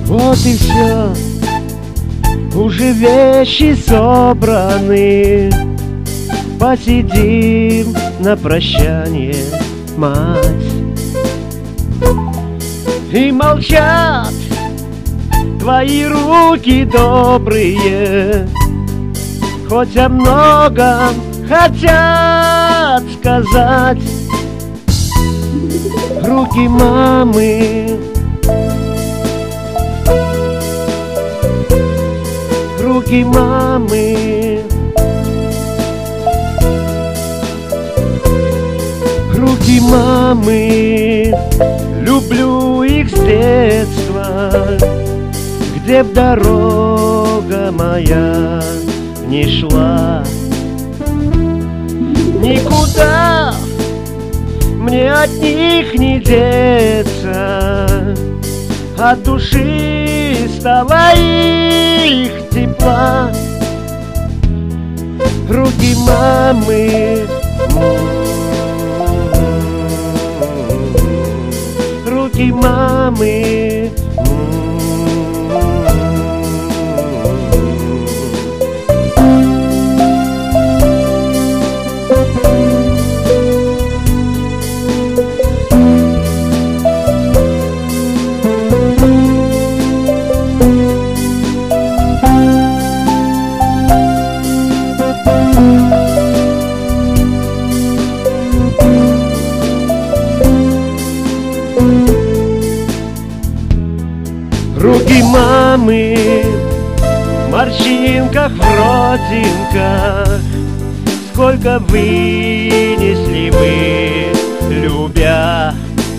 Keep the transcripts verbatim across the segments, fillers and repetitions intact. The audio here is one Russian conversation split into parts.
Вот и все, уже вещи собраны. Посидим на прощание, мать. И молчат твои руки добрые, хоть о многом хотят сказать. Руки мамы, руки мамы, руки мамы, люблю их с детства, где б дорога моя не шла. Никуда мне от них не деться, от души стало их тепла. Руки мамы, руки мамы, руки мамы, в морщинках, в родинках, сколько вынесли вы, любя.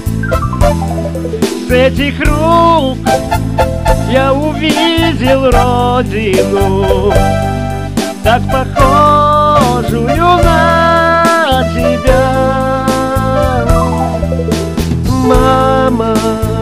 С этих рук я увидел родину, так похожую на тебя, мама.